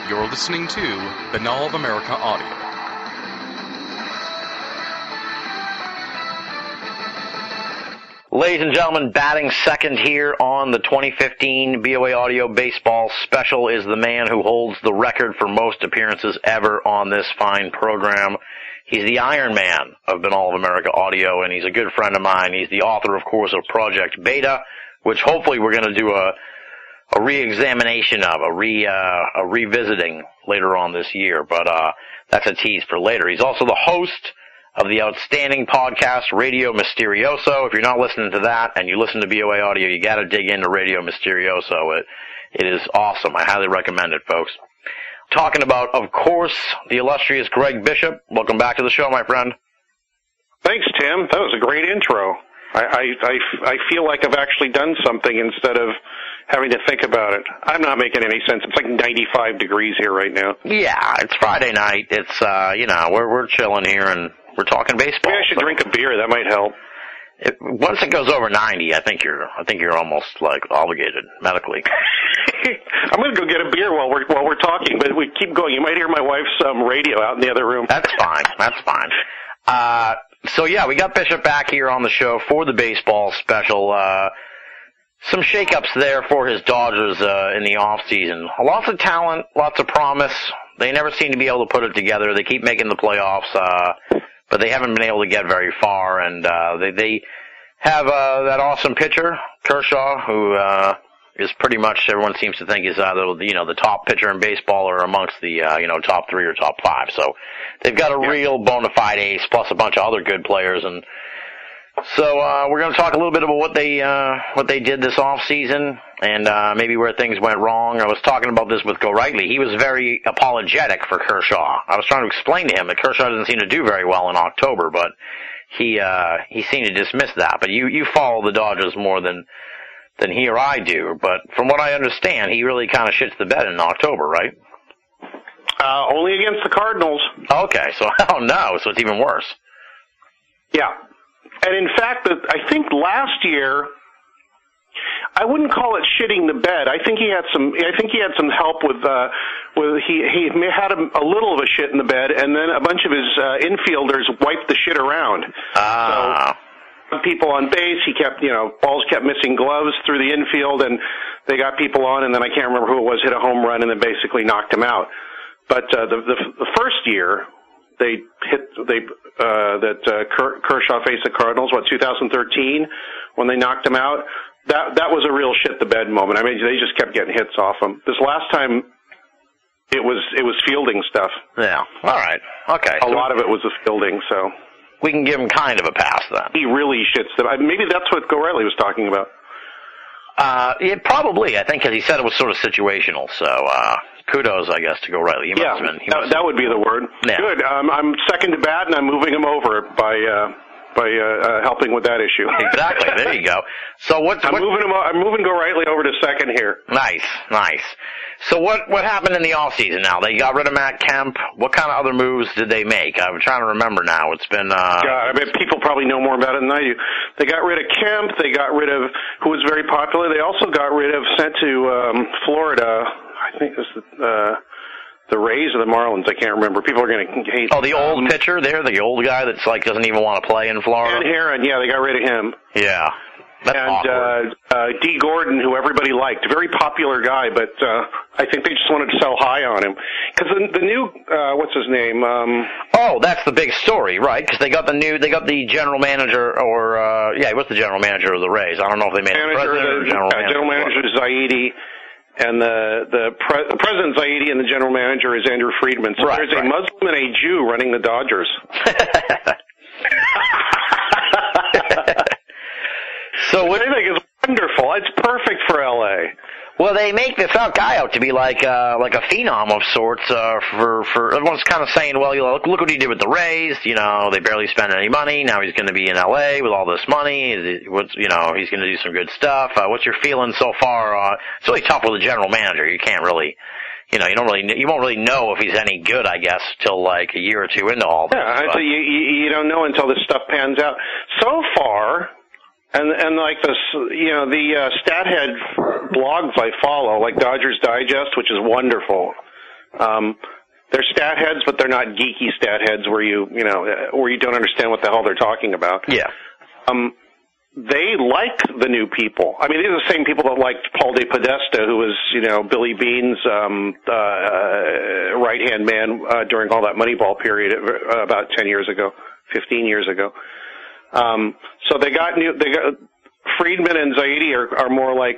You're listening to Binnall of America Audio. Ladies and gentlemen, batting second here on the 2015 BOA Audio Baseball Special is the man who holds the record for most appearances ever on this fine program. He's the Iron Man of Binnall of America Audio, and he's a good friend of mine. He's the author, of course, of Project Beta, which hopefully we're going to do a re-examination of, a revisiting later on this year, but that's a tease for later. He's also the host of the outstanding podcast Radio Mysterioso. If you're not listening to that and you listen to BOA Audio, you got to dig into Radio Mysterioso. It is awesome. I highly recommend it, folks. Talking about, of course, the illustrious Greg Bishop. Welcome back to the show, my friend. Thanks, Tim. That was a great intro. I feel like I've actually done something instead of having to think about it. I'm not making any sense. It's like 95 degrees here right now. Yeah, it's Friday night. It's we're chilling here and we're talking baseball. Maybe I should drink a beer. That might help. Once it goes over 90, I think you're almost like obligated medically. I'm going to go get a beer while we're talking, but we keep going. You might hear my wife's radio out in the other room. That's fine. That's fine. So yeah, we got Bishop back here on the show for the baseball special. Some shakeups there for his Dodgers in the off season. Lots of talent, lots of promise. They never seem to be able to put it together. They keep making the playoffs, but they haven't been able to get very far. And they have that awesome pitcher, Kershaw, who is pretty much, everyone seems to think is either the top pitcher in baseball or amongst the top 3 or top 5. So they've got a real bona fide ace plus a bunch of other good players. And so we're going to talk a little bit about what they did this off season and maybe where things went wrong. I was talking about this with Gorightly. He was very apologetic for Kershaw. I was trying to explain to him that Kershaw doesn't seem to do very well in October, but he seemed to dismiss that. But you follow the Dodgers more than he or I do. But from what I understand, he really kind of shits the bed in October, right? Only against the Cardinals. Okay, so so it's even worse. Yeah. And in fact, I think last year, I wouldn't call it shitting the bed. I think he had some help with he had a little of a shit in the bed, and then a bunch of his infielders wiped the shit around. So people on base, he kept balls kept missing gloves through the infield, and they got people on, and then I can't remember who it was, hit a home run, and then basically knocked him out. But the first year, Kershaw faced the Cardinals, 2013, when they knocked him out. That was a real shit the bed moment. I mean, they just kept getting hits off him. This last time, it was fielding stuff. Yeah. All right. Okay. A lot of it was the fielding, so we can give him kind of a pass then. He really shits the bed. Maybe that's what Gorightly was talking about. Probably, I think, because he said it was sort of situational. So kudos, I guess, to Gorightly. That would be the word. Yeah. Good. I'm second to bat, and I'm moving him over by helping with that issue. Exactly. There you go. So I'm moving Gorightly over to second here. Nice. So what happened in the off season now? They got rid of Matt Kemp. What kind of other moves did they make? I'm trying to remember now. It's been God, I mean, people probably know more about it than I do. They got rid of Kemp. They got rid of who was very popular. They also got rid of sent to Florida. I think it was the Rays or the Marlins. I can't remember. People are going to hate. Oh, the old pitcher there, the old guy that's like doesn't even want to play in Florida. Ed Herron, yeah, they got rid of him. Yeah, that's awkward. D. Gordon, who everybody liked, very popular guy, but I think they just wanted to sell high on him because the new what's his name? That's the big story, right? Because they got the general manager, or what's the general manager of the Rays? I don't know if they made it president or general manager Zaidi. And the president Zaidi and the general manager is Andrew Friedman. So there's a Muslim and a Jew running the Dodgers. So what I think is wonderful. It's perfect for LA. Well, they make this guy out to be like a phenom of sorts. For everyone's kind of saying, well, look what he did with the Rays. They barely spent any money. Now he's going to be in LA with all this money. He's going to do some good stuff. What's your feeling so far? It's really tough with a general manager. You can't really, you won't really know if he's any good, I guess, till like a year or two into all this. Yeah, you don't know until this stuff pans out. So far. And like this, the StatHead blogs I follow, like Dodgers Digest, which is wonderful. They're stat heads, but they're not geeky stat heads where you don't understand what the hell they're talking about. Yeah. They like the new people. I mean, these are the same people that liked Paul De Podesta, who was, Billy Bean's right-hand man during all that Moneyball period about 10 years ago, 15 years ago. So they got Friedman and Zaidi are more like,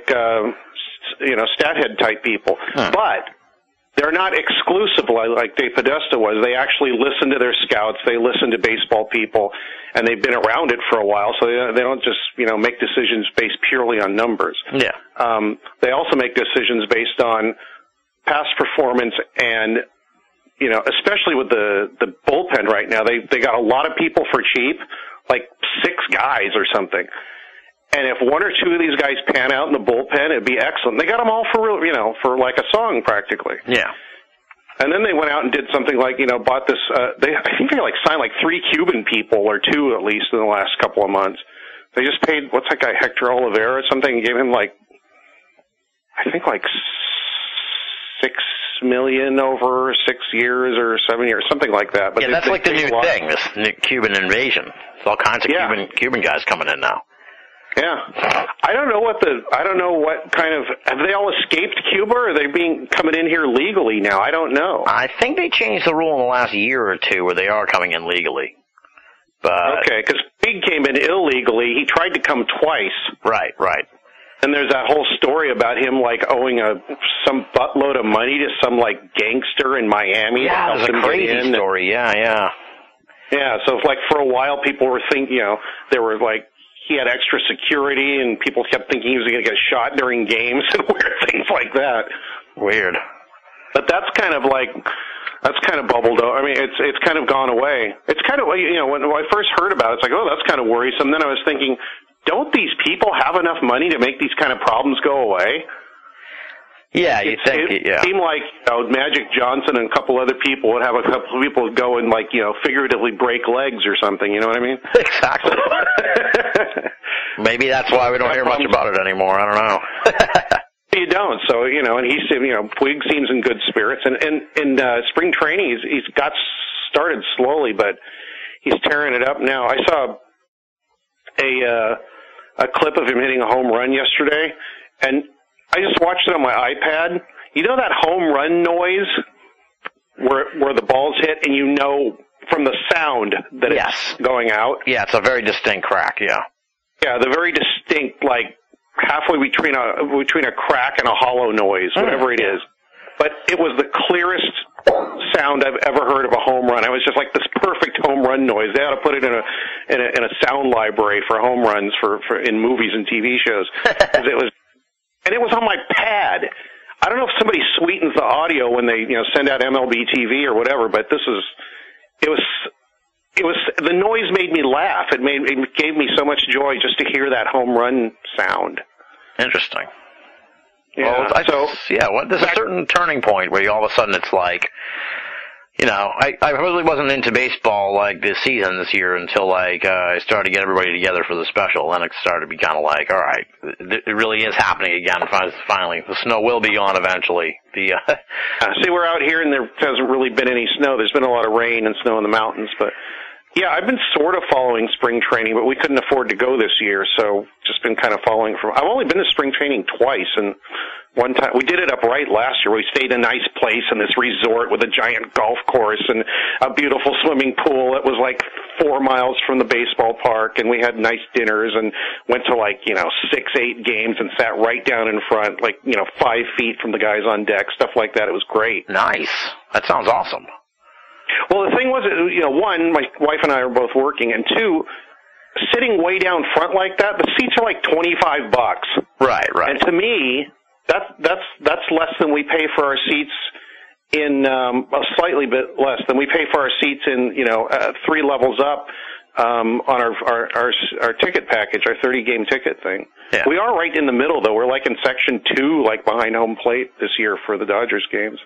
stat head type people. But they're not exclusive like De Podesta was. They actually listen to their scouts. They listen to baseball people, and they've been around it for a while, so they don't just, make decisions based purely on numbers. Yeah. They also make decisions based on past performance and, especially with the bullpen right now, they got a lot of people for cheap, like 6 guys or something. And if 1 or 2 of these guys pan out in the bullpen, it'd be excellent. They got them all for real, for like a song practically. Yeah. And then they went out and did something like, bought this, I think they signed like 3 Cuban people, or 2 at least in the last couple of months. They just paid, what's that guy, Hector Oliveira or something, and gave him like, I think like $6 million over 6 years or 7 years, something like that. But that's like the new thing, this Cuban invasion. There's all kinds of Cuban guys coming in now. Yeah. I don't know what kind of, have they all escaped Cuba, or are they coming in here legally now? I don't know. I think they changed the rule in the last year or 2 where they are coming in legally. But okay, because Big came in illegally. He tried to come twice. Right. And there's that whole story about him like owing some buttload of money to some like gangster in Miami. Yeah, it was a crazy story. Yeah. Yeah, so like for a while people were thinking, they were like, he had extra security, and people kept thinking he was going to get shot during games and weird things like that. Weird. But that's kind of bubbled over. I mean, it's kind of gone away. It's kind of, when I first heard about it, it's like, oh, that's kind of worrisome. Then I was thinking, don't these people have enough money to make these kind of problems go away? Yeah, you think, It seemed like Magic Johnson and a couple other people would have a couple of people go and figuratively break legs or something. You know what I mean? Exactly. Maybe that's why we don't hear much about it anymore. I don't know. You don't. So and he's Puig seems in good spirits, and in spring training he's got started slowly, but he's tearing it up now. I saw a clip of him hitting a home run yesterday, and I just watched it on my iPad. You know that home run noise where the ball's hit, and from the sound that it's going out? Yeah, it's a very distinct crack, yeah. Yeah, the very distinct, like halfway between a crack and a hollow noise, whatever it is. But it was the clearest sound I've ever heard of a home run. I was just like, this perfect home run noise. They ought to put it in a sound library for home runs for in movies and TV shows. And it was on my pad. I don't know if somebody sweetens the audio when they, send out MLB TV or whatever, but it was the noise made me laugh. It gave me so much joy just to hear that home run sound. Interesting. Yeah. Well, there's a certain turning point where all of a sudden it's like, I really wasn't into baseball like this year until I started to get everybody together for the special. Then it started to be kind of like, all right, it really is happening again. Finally, the snow will be gone eventually. See, we're out here and there hasn't really been any snow. There's been a lot of rain and snow in the mountains, but yeah, I've been sort of following spring training, but we couldn't afford to go this year, so just been kind of following I've only been to spring training twice, and one time we did it up right last year. We stayed in a nice place in this resort with a giant golf course and a beautiful swimming pool. It was like 4 miles from the baseball park, and we had nice dinners and went to 6-8 games and sat right down in front, 5 feet from the guys on deck, stuff like that. It was great. Nice. That sounds awesome. Well, the thing was, one, my wife and I are both working, and 2, sitting way down front like that, the seats are like $25. Right. And to me, that's less than we pay for our seats in a slightly bit less than we pay for our seats in 3 levels up on our ticket package, our 30-game ticket thing. Yeah. We are right in the middle, though. We're like in section 2, like behind home plate this year for the Dodgers games.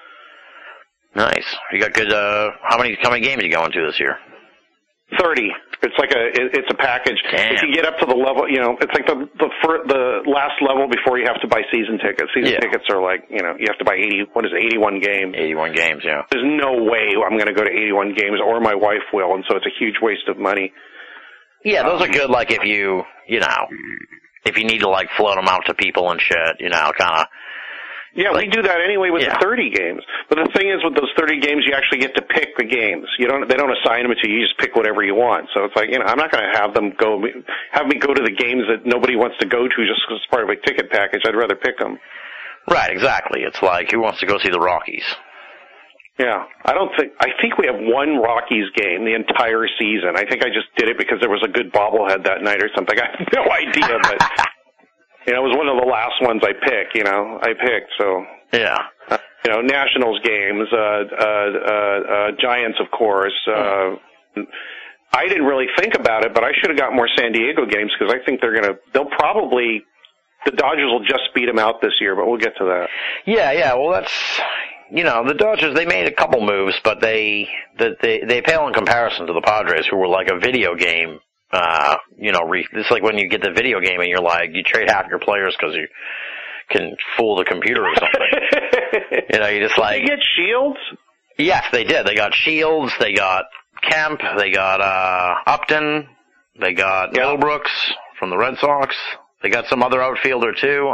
Nice. You got good. How many games are you going to this year? 30. It's like it's a package. Damn. If you get up to the level, it's like the last level before you have to buy season tickets. Season tickets are like, you have to buy 81 games. 81 games, yeah. There's no way I'm going to go to 81 games, or my wife will, and so it's a huge waste of money. Yeah, those are good, like, if you need to, like, float them out to people and shit, kind of. Yeah, we do that anyway with the 30 games. But the thing is, with those 30 games, you actually get to pick the games. They don't assign them to you. You just pick whatever you want. So it's like, I'm not going to have me go to the games that nobody wants to go to just as part of a ticket package. I'd rather pick them. Right, exactly. It's like, who wants to go see the Rockies? Yeah, I think we have one Rockies game the entire season. I think I just did it because there was a good bobblehead that night or something. I have no idea, but it was one of the last ones I picked. So yeah. Nationals games, Giants, of course. I didn't really think about it, but I should have got more San Diego games because I think the Dodgers will just beat them out this year, but we'll get to that. Yeah. Well, that's. The Dodgers, they made a couple moves, but they pale in comparison to the Padres, who were like a video game. It's like when you get the video game and you're like, you trade half your players because you can fool the computer or something. You just like. Did they get Shields? Yes, they did. They got Shields, they got Kemp, they got Upton, they got Middlebrooks from the Red Sox. They got some other outfielder too.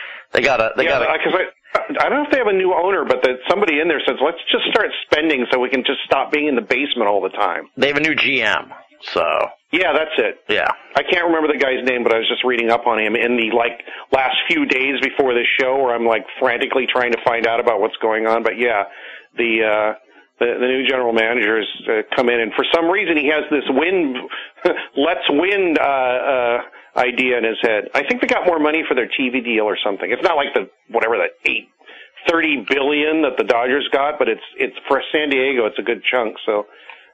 I don't know if they have a new owner, but somebody in there says, let's just start spending so we can just stop being in the basement all the time. They have a new GM, so. Yeah, that's it. Yeah. I can't remember the guy's name, but I was just reading up on him in the, last few days before this show where I'm, frantically trying to find out about what's going on. But, yeah, the new general manager's come in, and for some reason he has this let's win idea in his head. I think they got more money for their TV deal or something. It's not like $30 billion that the Dodgers got, but it's for San Diego, it's a good chunk. So,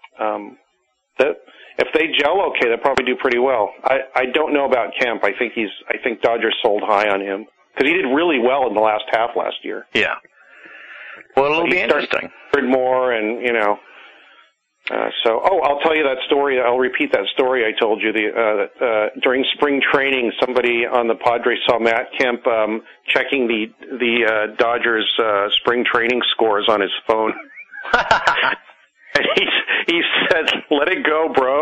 if they gel okay, they'll probably do pretty well. I don't know about Kemp. I think Dodgers sold high on him because he did really well in the last half last year. Yeah. Well, it'll be interesting. More and I'll tell you that story. I'll repeat that story I told you. During spring training, somebody on the Padres saw Matt Kemp checking the Dodgers spring training scores on his phone. And he said, "Let it go, bro."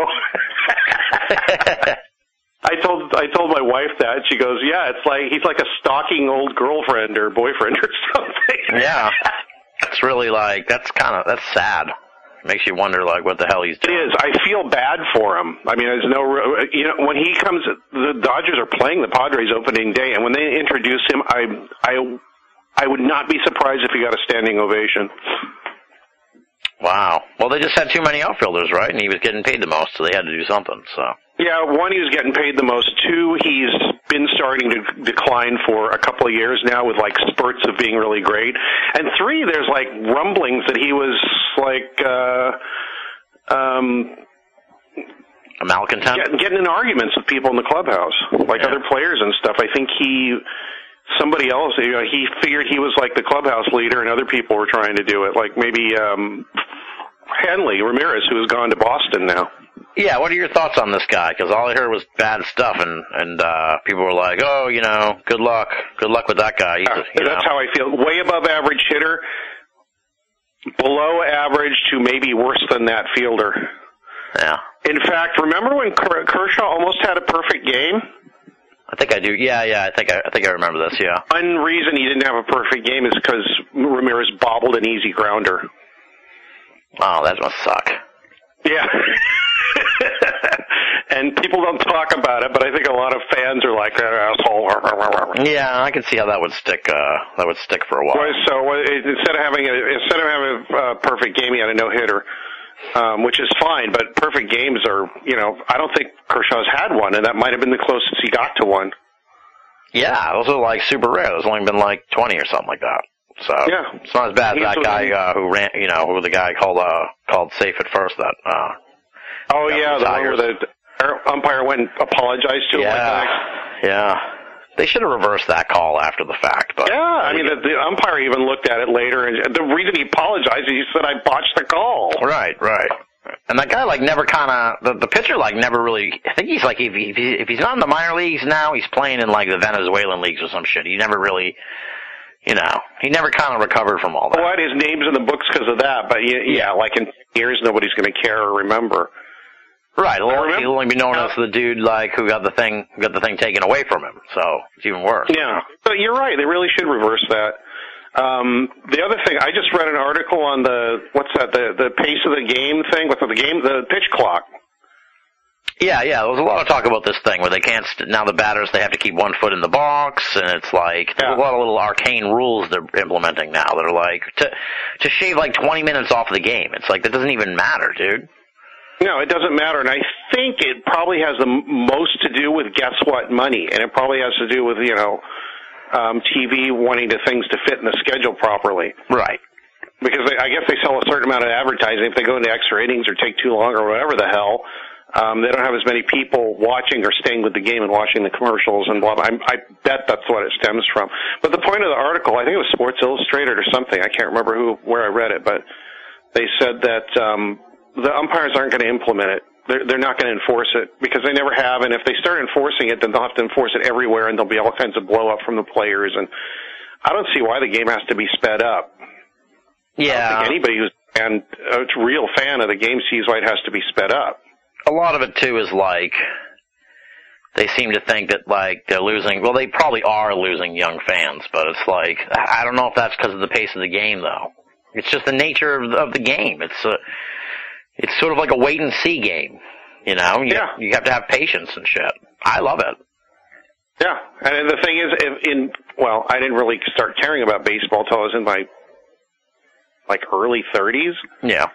I told my wife that. She goes, "Yeah, it's like he's like a stalking old girlfriend or boyfriend or something." Yeah, it's really that's sad. Makes you wonder, what the hell he's doing. It is. I feel bad for him. I mean, there's no, when he comes, the Dodgers are playing the Padres opening day, and when they introduce him, I would not be surprised if he got a standing ovation. Wow. Well, they just had too many outfielders, right? And he was getting paid the most, so they had to do something. So. Yeah, one, he was getting paid the most. Two, he's been starting to decline for a couple of years now with spurts of being really great. And three, there's rumblings that he was a malcontent? Getting in arguments with people in the clubhouse, other players and stuff. I think somebody else, he figured he was the clubhouse leader and other people were trying to do it. Maybe Hanley Ramirez, who has gone to Boston now. Yeah, what are your thoughts on this guy? Because all I heard was bad stuff, and people were like, "Oh, good luck with that guy." That's how I feel. Way above average hitter, below average to maybe worse than that fielder. Yeah. In fact, remember when Kershaw almost had a perfect game? I think I do. Yeah. I think I remember this. Yeah. One reason he didn't have a perfect game is because Ramirez bobbled an easy grounder. Oh, that must suck. Yeah. And people don't talk about it, but I think a lot of fans are like, asshole. Yeah, I can see how that would stick. That would stick for a while. So instead of having a perfect game, he had a no-hitter, which is fine. But perfect games are, I don't think Kershaw's had one, and that might have been the closest he got to one. Yeah, those are super rare. There's only been 20 or something like that. So yeah. It's not as bad as that guy who ran, who the guy called safe at first. That. Oh yeah, the one where the umpire went and apologized to him. Yeah. They should have reversed that call after the fact. But yeah, I mean, the umpire even looked at it later, and the reason he apologized is he said, "I botched the call." Right. And that guy, like, never kind of, the pitcher, like, never really, I think he's like, if he's not in the minor leagues now, he's playing in, like, the Venezuelan leagues or some shit. He never really, he never kind of recovered from all that. Well, his name's in the books because of that, but yeah, like in years, nobody's going to care or remember. Right, he'll only be known as the dude, like, who got the thing taken away from him, so it's even worse. Yeah, but you're right, they really should reverse that. The other thing, I just read an article on the pace of the game thing, the pitch clock. Yeah, there was a lot of talk about this thing where they can't, now the batters, they have to keep 1 foot in the box, and it's like, there's a lot of little arcane rules they're implementing now that are like, to shave like 20 minutes off the game. It's like, that doesn't even matter, dude. No, it doesn't matter, and I think it probably has the most to do with guess what money, and it probably has to do with, TV wanting things to fit in the schedule properly. Right. Because I guess they sell a certain amount of advertising. If they go into extra innings or take too long or whatever the hell, they don't have as many people watching or staying with the game and watching the commercials and blah, blah. I bet that's what it stems from. But the point of the article, I think it was Sports Illustrated or something, I can't remember where I read it, but they said that the umpires aren't going to implement it. They're not going to enforce it because they never have, and if they start enforcing it, then they'll have to enforce it everywhere, and there'll be all kinds of blow-up from the players, and I don't see why the game has to be sped up. Yeah. I don't think anybody who's a real fan of the game sees why it has to be sped up. A lot of it, too, is like, they seem to think that, like, they're losing, well, they probably are losing young fans, but it's like, I don't know if that's because of the pace of the game, though. It's just the nature of the game. It's sort of like a wait-and-see game, You have to have patience and shit. I love it. Yeah, and the thing is, I didn't really start caring about baseball until I was in my, early 30s. Yeah.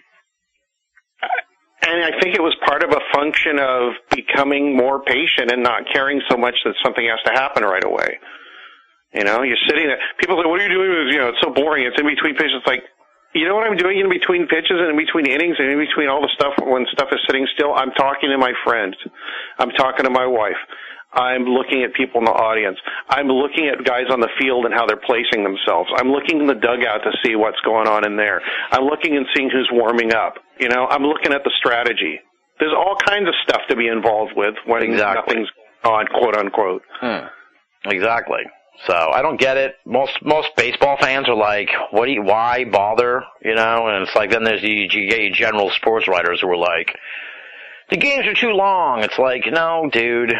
And I think it was part of a function of becoming more patient and not caring so much that something has to happen right away. You're sitting there. People say, what are you doing? It's so boring. It's in between pitches. It's like, you know what I'm doing in between pitches and in between innings and in between all the stuff when stuff is sitting still? I'm talking to my friends. I'm talking to my wife. I'm looking at people in the audience. I'm looking at guys on the field and how they're placing themselves. I'm looking in the dugout to see what's going on in there. I'm looking and seeing who's warming up. I'm looking at the strategy. There's all kinds of stuff to be involved with when nothing's on, quote unquote. Exactly. So I don't get it. Most baseball fans are like, why bother? And it's like, then you get your general sports writers who are like, the games are too long. It's like, no, dude.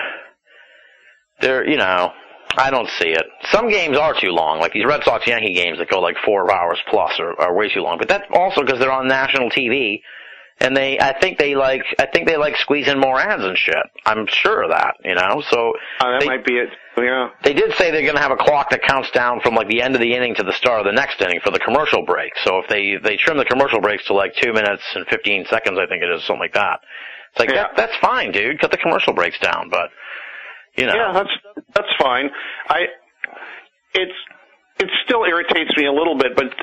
I don't see it. Some games are too long, like these Red Sox-Yankee games that go like 4 hours plus are way too long. But that's also because they're on national TV, and I think they like squeezing more ads and shit. I'm sure of that, So that might be it. Yeah. They did say they're going to have a clock that counts down from like the end of the inning to the start of the next inning for the commercial break. So if they trim the commercial breaks to like 2 minutes and 15 seconds, I think it is, something like that. It's like that's fine, dude. Cut the commercial breaks down, but. Yeah, that's fine. It still irritates me a little bit, but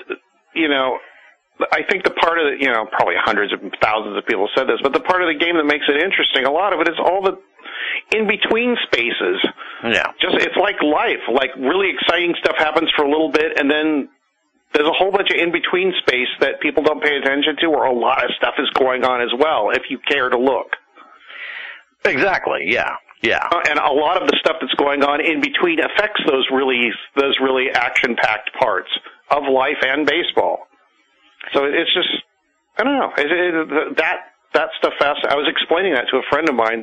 I think the part of it, probably hundreds of thousands of people said this, but the part of the game that makes it interesting, a lot of it is all the in between spaces. Yeah. It's like life. Like really exciting stuff happens for a little bit, and then there's a whole bunch of in between space that people don't pay attention to, or a lot of stuff is going on as well if you care to look. Exactly. Yeah. Yeah. And a lot of the stuff that's going on in between affects those really action-packed parts of life and baseball. So it's just, I don't know. That stuff fast. I was explaining that to a friend of mine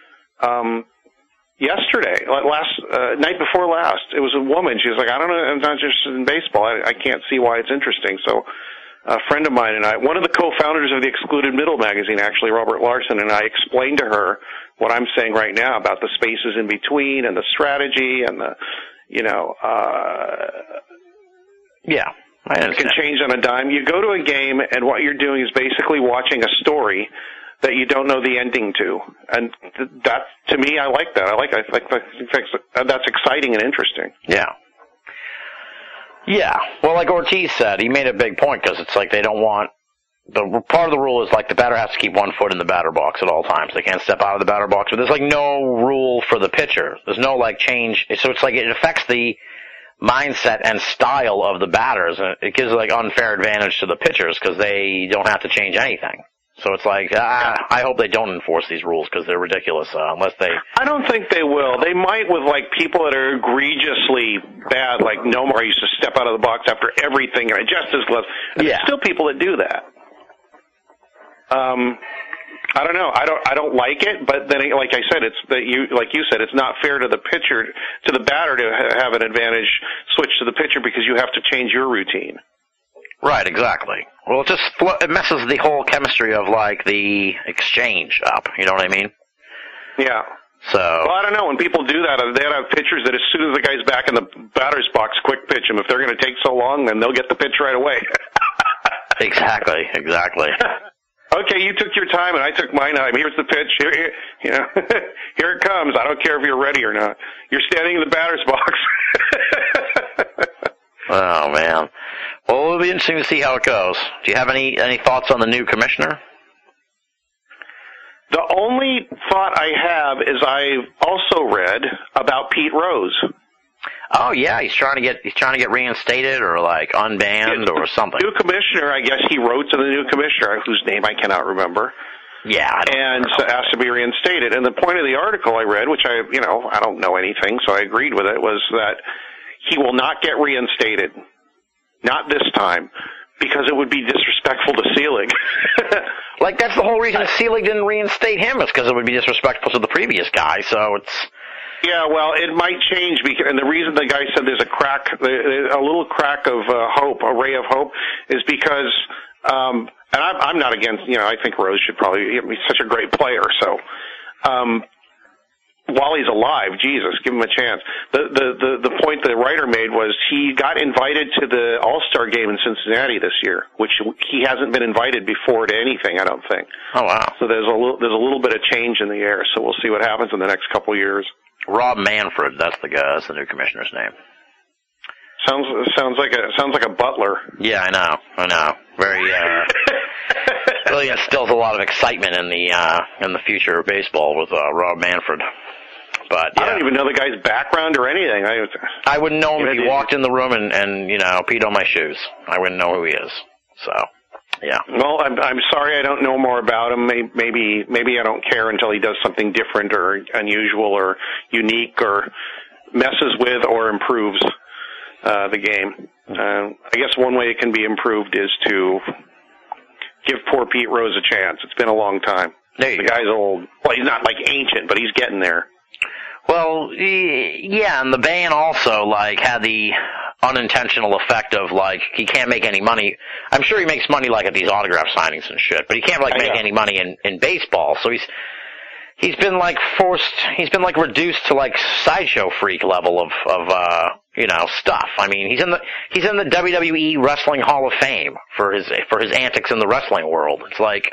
yesterday, night before last. It was a woman. She was like, I don't know, I'm not interested in baseball. I can't see why it's interesting. So a friend of mine and I, one of the co-founders of the Excluded Middle magazine, actually, Robert Larson, and I explained to her what I'm saying right now about the spaces in between and the strategy and the, yeah, I understand. It can change on a dime. You go to a game and what you're doing is basically watching a story that you don't know the ending to. And that, to me, I like that. I think that's exciting and interesting. Yeah. Yeah. Well, like Ortiz said, he made a big point because it's like they don't want, part of the rule is like the batter has to keep 1 foot in the batter box at all times. They can't step out of the batter box. But there's like no rule for the pitcher. There's no like change. So it's like it affects the mindset and style of the batters. And it gives like unfair advantage to the pitchers because they don't have to change anything. So it's like, I hope they don't enforce these rules because they're ridiculous, unless they... I don't think they will. They might with, like, people that are egregiously bad, like Nomar used to step out of the box after everything and adjust his gloves. And there's still people that do that. I don't know. I don't like it, but then, like I said, like you said, it's not fair to the pitcher, to the batter to have an advantage switch to the pitcher because you have to change your routine. Right, exactly. Well, it messes the whole chemistry of, like, the exchange up, you know what I mean? Yeah. So. Well, I don't know. When people do that, they have pitchers that as soon as the guy's back in the batter's box, quick pitch him. If they're going to take so long, then they'll get the pitch right away. Exactly. Okay, you took your time and I took my time. Here's the pitch. Here, you know, here it comes. I don't care if you're ready or not. You're standing in the batter's box. Oh, man. Well, it'll be interesting to see how it goes. Do you have any thoughts on the new commissioner? The only thought I have is I've also read about Pete Rose. Oh yeah, he's trying to get reinstated or like unbanned or something. New commissioner, I guess he wrote to the new commissioner, whose name I cannot remember. Yeah, and asked to be reinstated. And the point of the article I read, which I don't know anything, so I agreed with it, was that he will not get reinstated. Not this time, because it would be disrespectful to Selig. Like, that's the whole reason Selig didn't reinstate him, is because it would be disrespectful to the previous guy, so it's... Yeah, well, it might change, because, and the reason the guy said there's a little crack of hope, a ray of hope, is because, and I'm not against, I think Rose should probably, he's such a great player, so, while he's alive, Jesus, give him a chance. The point the writer made was he got invited to the All-Star game in Cincinnati this year, which he hasn't been invited before to anything, I don't think. Oh wow! So there's a little bit of change in the air. So we'll see what happens in the next couple of years. Rob Manfred, that's the guy. That's the new commissioner's name. Sounds like a butler. Yeah, I know. Very really instills a lot of excitement in the future of baseball with Rob Manfred. But yeah. I don't even know the guy's background or anything. I wouldn't know him if he walked in the room and peed on my shoes. I wouldn't know who he is. So, yeah. Well, I'm sorry I don't know more about him. Maybe I don't care until he does something different or unusual or unique or messes with or improves the game. I guess one way it can be improved is to give poor Pete Rose a chance. It's been a long time. The guy's old. Well, he's not like ancient, but he's getting there. Well, yeah, and the ban also, had the unintentional effect of, he can't make any money. I'm sure he makes money, at these autograph signings and shit, but he can't, make any money in baseball, so he's been, reduced to, sideshow freak level of stuff. I mean, he's in the WWE Wrestling Hall of Fame for his antics in the wrestling world. It's like...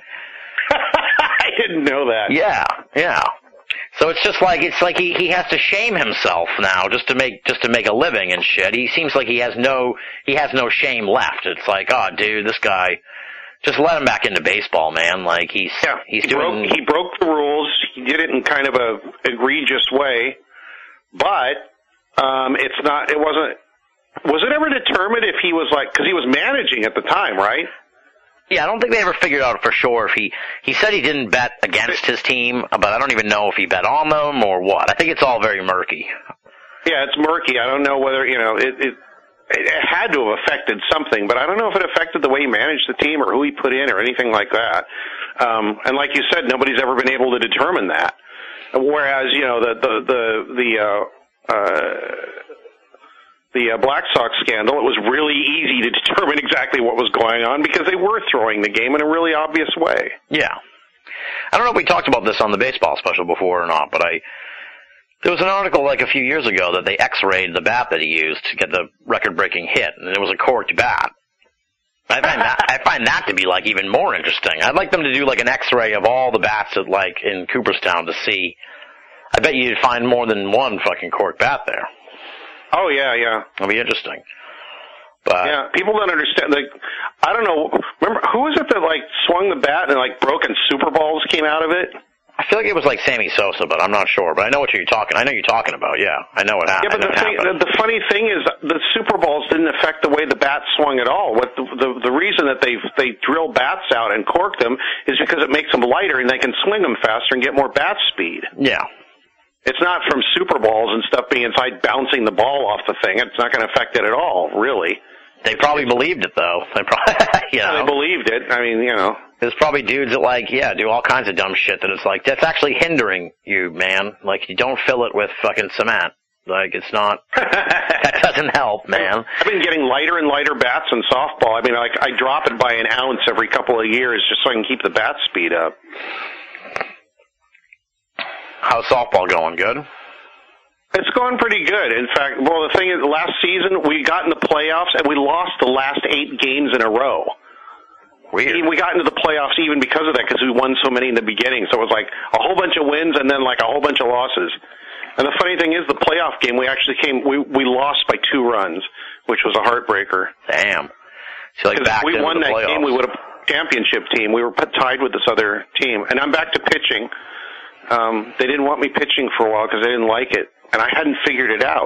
I didn't know that. Yeah. So it's just he has to shame himself now just to make a living and shit. He seems like he has no shame left. It's like, oh dude, this guy, just let him back into baseball, man. He broke the rules. He did it in kind of a egregious way, but was it ever determined if he was because he was managing at the time, right? Yeah, I don't think they ever figured out for sure if he said he didn't bet against his team, but I don't even know if he bet on them or what. I think it's all very murky. Yeah, it's murky. I don't know whether, it had to have affected something, but I don't know if it affected the way he managed the team or who he put in or anything like that. And like you said, nobody's ever been able to determine that. Whereas, the Black Sox scandal, it was really easy to determine exactly what was going on because they were throwing the game in a really obvious way. Yeah. I don't know if we talked about this on the baseball special before or not, but there was an article a few years ago that they x-rayed the bat that he used to get the record-breaking hit, and it was a corked bat. I find that to be even more interesting. I'd like them to do an x-ray of all the bats at in Cooperstown to see. I bet you'd find more than one fucking corked bat there. Oh, yeah. It'll be interesting. But yeah, people don't understand. I don't know. Remember, who was it that, swung the bat and, broke and Super Balls came out of it? I feel like it was like Sammy Sosa, but I'm not sure. But I know what you're talking. I know you're talking about. Yeah, I know what happened. Yeah, but the funny thing is, the Super Bowls didn't affect the way the bats swung at all. What the reason that they drill bats out and cork them is because it makes them lighter and they can swing them faster and get more bat speed. Yeah. It's not from Super Bowls and stuff being inside bouncing the ball off the thing. It's not going to affect it at all, really. They probably believed it, though. They probably, they believed it. I mean, There's probably dudes that, do all kinds of dumb shit that it's like, that's actually hindering you, man. Like, you don't fill it with fucking cement. Like, it's not, that doesn't help, man. I've been getting lighter and lighter bats in softball. I mean, like, I drop it by an ounce every couple of years just so I can keep the bat speed up. How's softball going? Good? It's going pretty good. In fact, the thing is, last season we got in the playoffs and we lost the last 8 games in a row. Weird. We got into the playoffs even because of that, because we won so many in the beginning. So it was like a whole bunch of wins and then like a whole bunch of losses. And the funny thing is, the playoff game we actually we lost by 2 runs, which was a heartbreaker. Damn. So like back if we won that playoffs. game, we would have championship team. We were tied with this other team, and I'm back to pitching. They didn't want me pitching for a while because they didn't like it, and I hadn't figured it out.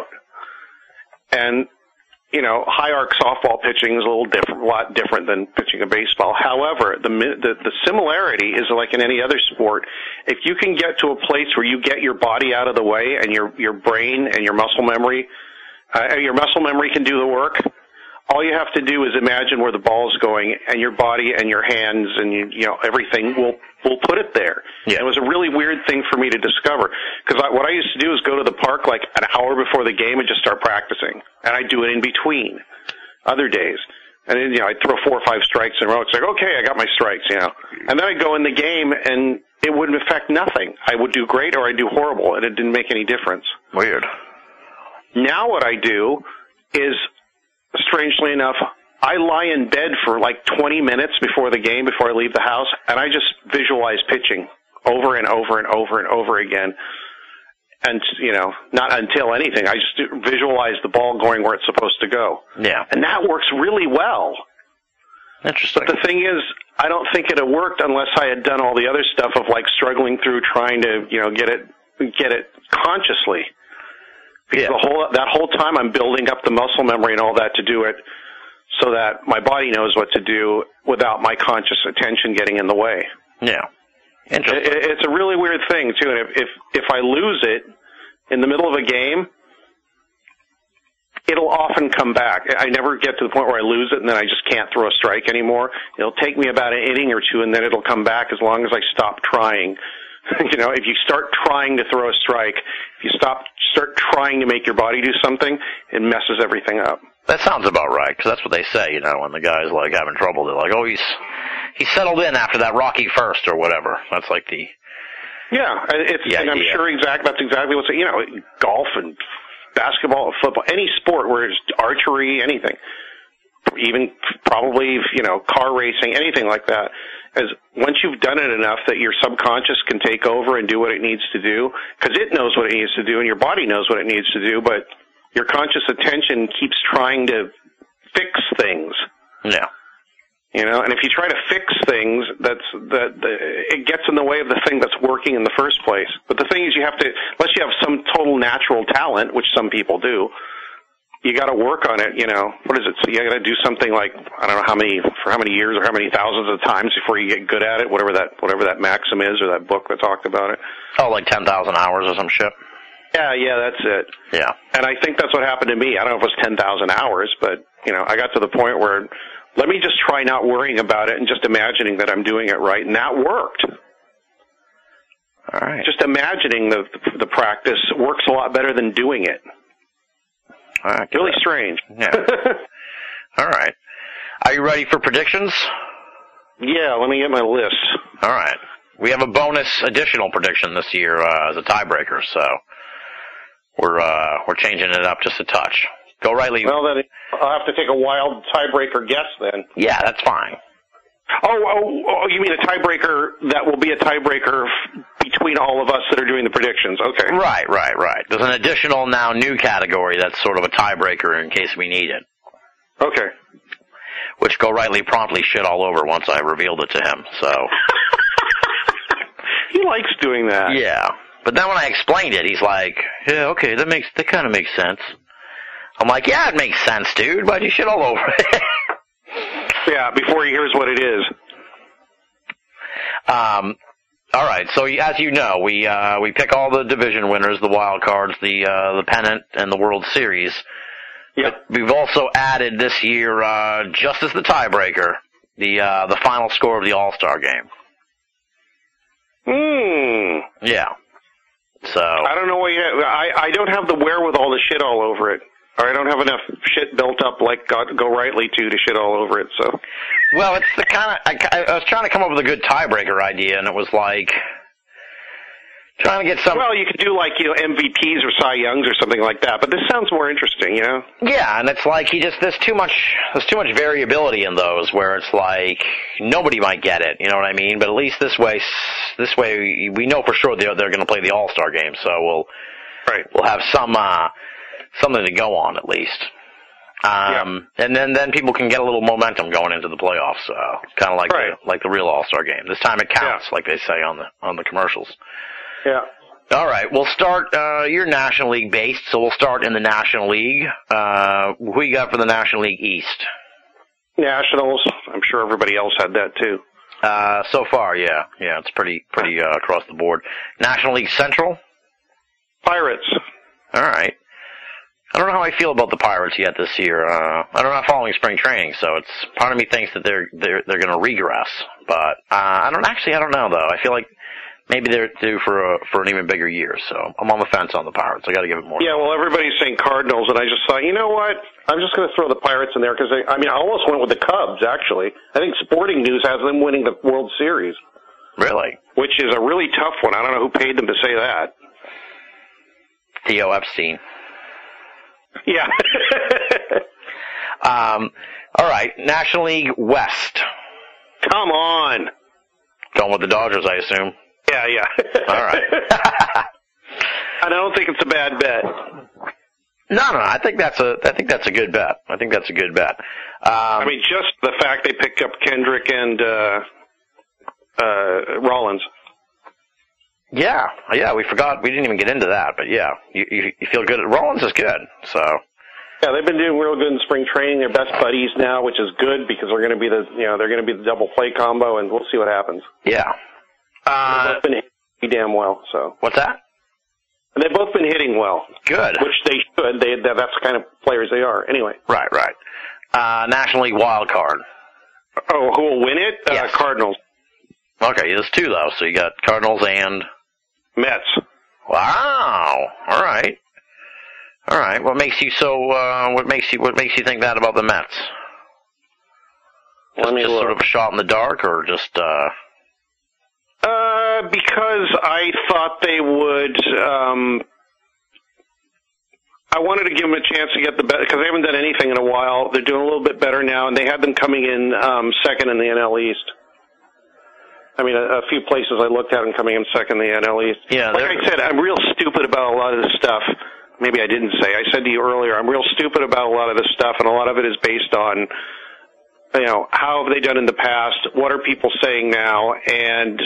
And high arc softball pitching is a lot different than pitching a baseball. However, the similarity is like in any other sport. If you can get to a place where you get your body out of the way and your brain and your muscle memory can do the work, all you have to do is imagine where the ball is going, and your body and your hands and everything will put it there. Yeah. It was a really weird thing for me to discover, because what I used to do is go to the park like an hour before the game and just start practicing, and I'd do it in between other days. And then, I'd throw 4 or 5 strikes in a row. It's like, okay, I got my strikes, And then I'd go in the game, and it wouldn't affect nothing. I would do great or I'd do horrible, and it didn't make any difference. Weird. Now what I do is, strangely enough, I lie in bed for like 20 minutes before the game, before I leave the house, and I just visualize pitching over and over and over and over again. And, not until anything. I just visualize the ball going where it's supposed to go. Yeah. And that works really well. Interesting. But the thing is, I don't think it had worked unless I had done all the other stuff of like struggling through trying to, get it consciously. Because that whole time I'm building up the muscle memory and all that to do it so that my body knows what to do without my conscious attention getting in the way. Yeah. Interesting. It's a really weird thing, too. And if I lose it in the middle of a game, it'll often come back. I never get to the point where I lose it and then I just can't throw a strike anymore. It'll take me about an inning or 2, and then it'll come back as long as I stop trying. If you start trying to throw a strike, if you start trying to make your body do something, it messes everything up. That sounds about right, because that's what they say, when the guy's like having trouble. They're like, oh, he's settled in after that rocky first or whatever. That's like the... Yeah, and I'm sure that's exactly what's, golf and basketball and football, any sport where it's archery, anything, even probably, car racing, anything like that. As once you've done it enough that your subconscious can take over and do what it needs to do, because it knows what it needs to do and your body knows what it needs to do, but your conscious attention keeps trying to fix things. Yeah. And if you try to fix things, it gets in the way of the thing that's working in the first place. But the thing is, unless you have some total natural talent, which some people do, you got to work on it, What is it? So you got to do something like, I don't know how many years or how many thousands of times before you get good at it, whatever that maxim is, or that book that talked about it. Oh, like 10,000 hours or some shit? Yeah, that's it. Yeah. And I think that's what happened to me. I don't know if it was 10,000 hours, but, I got to the point where, let me just try not worrying about it and just imagining that I'm doing it right, and that worked. All right. Just imagining the practice works a lot better than doing it. All right. Really strange. Yeah. All right. Are you ready for predictions? Yeah, let me get my list. All right. We have a bonus additional prediction this year as a tiebreaker, so we're changing it up just a touch. Go right, Lee. Well, then I'll have to take a wild tiebreaker guess then. Yeah, that's fine. Oh, you mean a tiebreaker that will be a tiebreaker between all of us that are doing the predictions? Okay. Right. There's an additional now new category that's sort of a tiebreaker in case we need it. Okay. Which Go Rightly promptly shit all over once I revealed it to him, so... He likes doing that. Yeah. But then when I explained it, he's like, yeah, okay, that kind of makes sense. I'm like, yeah, it makes sense, dude. Why'd you shit all over it? Yeah, before he hears what it is. All right, so as you know, we pick all the division winners, the wild cards, the pennant, and the World Series. Yep. But we've also added this year, just as the tiebreaker, the final score of the All-Star game. Yeah. So I don't know what I don't have the wherewithal to shit all over it. Or I don't have enough shit built up like Go Rightly to shit all over it. So, well, it's the kind of I was trying to come up with a good tiebreaker idea, and it was like trying to get some. Well, you could do like MVPs or Cy Youngs or something like that. But this sounds more interesting, Yeah, and it's like there's too much variability in those where it's like nobody might get it. You know what I mean? But at least this way we know for sure they're going to play the All-Star game, so we'll have something to go on at least. And then people can get a little momentum going into the playoffs, kind of like the real All-Star game. This time it counts, like they say on the commercials. Yeah. All right, we'll start. You're National League based, so we'll start in the National League. Who you got for the National League East? Nationals. I'm sure everybody else had that too. So far, yeah, it's pretty across the board. National League Central. Pirates. All right. I don't know how I feel about the Pirates yet this year. I'm not following spring training, so it's part of me thinks that they're going to regress. But I don't know though. I feel like maybe they're due for an even bigger year. So I'm on the fence on the Pirates. I got to give it more. Yeah, well, everybody's saying Cardinals, and I just thought, you know what? I'm just going to throw the Pirates in there because I almost went with the Cubs. Actually, I think Sporting News has them winning the World Series. Really? Which is a really tough one. I don't know who paid them to say that. Theo Epstein. Yeah. All right, National League West. Come on. Going with the Dodgers, I assume. Yeah. All right. I don't think it's a bad bet. No. I think that's a good bet. Just the fact they picked up Kendrick and Rollins. Yeah, we forgot. We didn't even get into that, but yeah, you feel good. Rollins is good, so. Yeah, they've been doing real good in spring training. They're best buddies now, which is good because they're going to be the double play combo, and we'll see what happens. Yeah. They've both been hitting damn well. So. What's that? And they've both been hitting well. Good. Which they should. That's the kind of players they are. Anyway. Right. National League wild card. Oh, who will win it? Yes. Cardinals. Okay, there's two though. So you got Cardinals and Mets. Wow. All right. What makes you think that about the Mets? Just sort of a shot in the dark, or just? Because I thought they would. I wanted to give them a chance to get the better because they haven't done anything in a while. They're doing a little bit better now, and they had them coming in second in the NL East. I mean, a few places I looked at them coming in second in the NL East. Yeah, like I said, I'm real stupid about a lot of this stuff. Maybe I didn't say. I said to you earlier, I'm real stupid about a lot of this stuff, and a lot of it is based on, how have they done in the past? What are people saying now? And,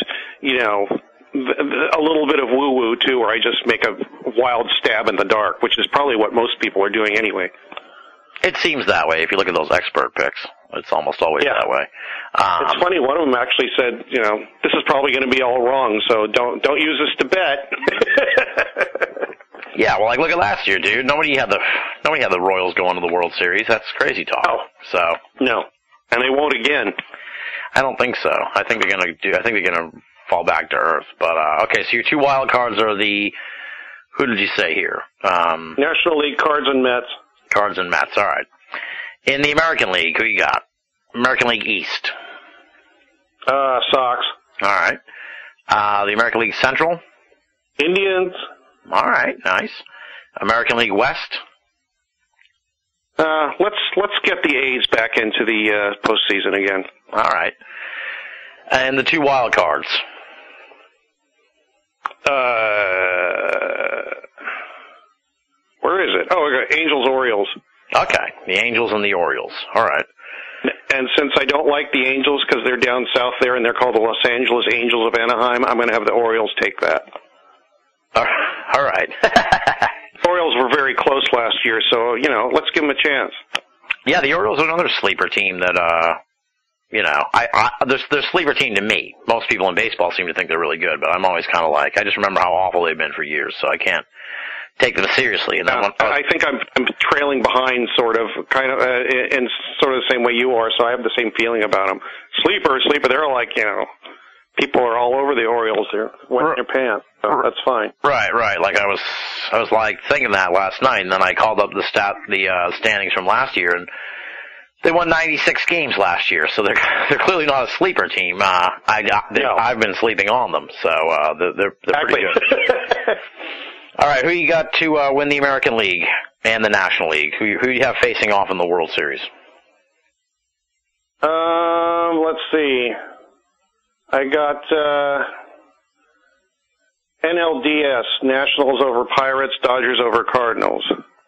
a little bit of woo-woo, too, where I just make a wild stab in the dark, which is probably what most people are doing anyway. It seems that way. If you look at those expert picks, it's almost always that way. It's funny. One of them actually said, this is probably going to be all wrong, so don't use this to bet. Yeah, well, look at last year, dude. Nobody had the Royals going to the World Series. That's crazy talk. Oh, so no, and they won't again. I don't think so. I think they're gonna fall back to earth. But okay, so your two wild cards are who did you say here? National League Cards and Mets. Cards and Mets. All right. In the American League, who you got? American League East. Sox. All right. The American League Central. Indians. All right, nice. American League West. Let's get the A's back into the postseason again. All right. And the two wild cards. Where is it? Oh, we got Angels, Orioles. Okay, the Angels and the Orioles. All right. And since I don't like the Angels because they're down south there and they're called the Los Angeles Angels of Anaheim, I'm going to have the Orioles take that. All right. Orioles were very close last year, so, let's give them a chance. Yeah, the Orioles are another sleeper team that, they're a sleeper team to me. Most people in baseball seem to think they're really good, but I'm always kind of like, I just remember how awful they've been for years, so I can't take them seriously. And I think I'm trailing behind, sort of, kind of, in sort of the same way you are. So I have the same feeling about them. Sleeper. They're like, people are all over the Orioles. They're wetting their pants. So that's fine. Right. Like I was like thinking that last night, and then I called up the standings from last year, and they won 96 games last year. So they're clearly not a sleeper team. I've been sleeping on them, so they're pretty good. All right, who you got to win the American League and the National League? Who do you have facing off in the World Series? Let's see. I got NLDS, Nationals over Pirates, Dodgers over Cardinals.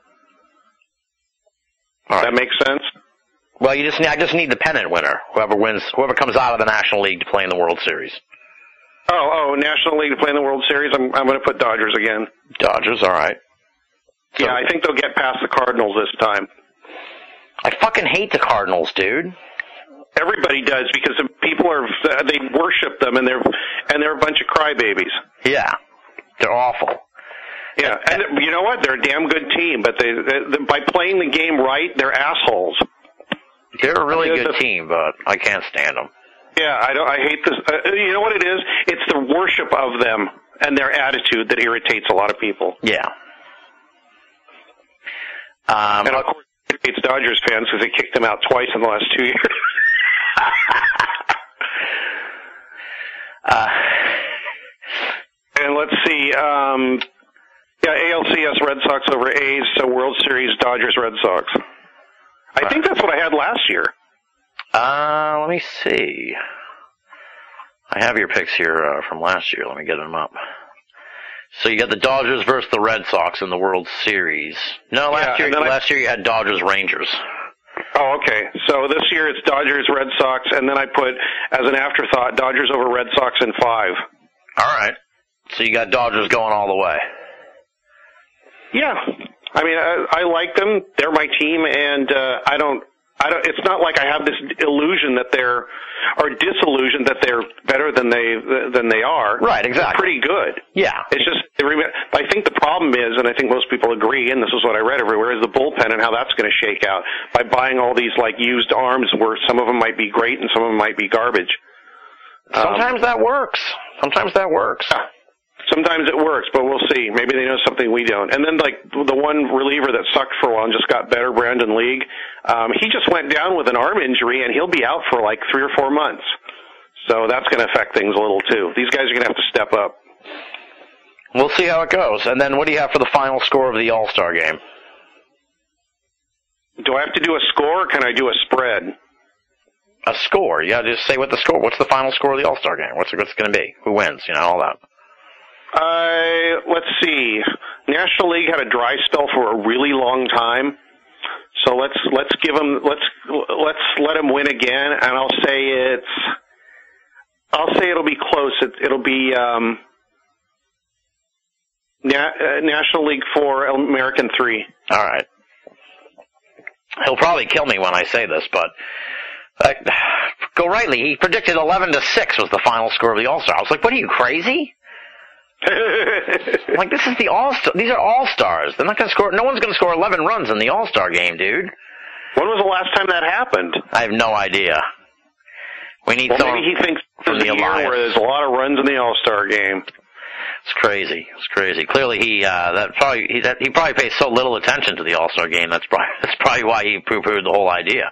All right. That makes sense? Well, I just need the pennant winner. Whoever comes out of the National League to play in the World Series. Oh, National League to play in the World Series. I'm going to put Dodgers again. Dodgers, all right. So, yeah, I think they'll get past the Cardinals this time. I fucking hate the Cardinals, dude. Everybody does, because people they worship them, and they're a bunch of crybabies. Yeah, they're awful. Yeah, and you know what? They're a damn good team, but they by playing the game right, they're assholes. They're a really good team, but I can't stand them. Yeah, I hate this. You know what it is? It's the worship of them and their attitude that irritates a lot of people. Yeah. And of course, it irritates Dodgers fans because they kicked them out twice in the last 2 years. And let's see. ALCS Red Sox over A's, so World Series Dodgers Red Sox. I think that's what I had last year. Let me see. I have your picks here from last year. Let me get them up. So you got the Dodgers versus the Red Sox in the World Series. No, last year you had Dodgers Rangers. Oh, okay. So this year it's Dodgers Red Sox, and then I put, as an afterthought, Dodgers over Red Sox in 5. All right. So you got Dodgers going all the way. Yeah. I mean, I like them. They're my team, and I don't. It's not like I have this illusion that disillusioned that they're better than they are. Right, exactly. They're pretty good. Yeah. It's just, I think the problem is, and I think most people agree, and this is what I read everywhere, is the bullpen and how that's going to shake out by buying all these like used arms where some of them might be great and some of them might be garbage. Sometimes that works. Yeah. Sometimes it works, but we'll see. Maybe they know something we don't. And then, like, the one reliever that sucked for a while and just got better, Brandon League, he just went down with an arm injury, and he'll be out for, like, 3 or 4 months. So that's going to affect things a little, too. These guys are going to have to step up. We'll see how it goes. And then what do you have for the final score of the All-Star game? Do I have to do a score, or can I do a spread? A score. Yeah, just say what the score. What's the final score of the All-Star game? What's it going to be? Who wins? All that. Let's see. National League had a dry spell for a really long time, so let's let them win again, and I'll say it'll be close. It'll be National League 4, American 3. All right. He'll probably kill me when I say this, but go rightly. He predicted 11-6 was the final score of the All-Star. I was like, what are you, crazy? Like, this is the All-Star. These are All-Stars. They're not going to score. No one's going to score 11 runs in the All-Star game, dude. When was the last time that happened? I have no idea. We need someone. Maybe he thinks from the Alliance where there's a lot of runs in the All-Star game. It's crazy. Clearly, he probably pays so little attention to the All-Star game. That's probably why he poo-pooed the whole idea.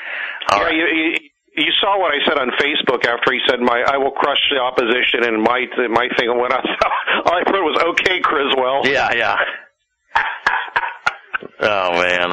You saw what I said on Facebook after he said I will crush the opposition, and my thing went out. All I put was okay, Criswell. Yeah. Oh man.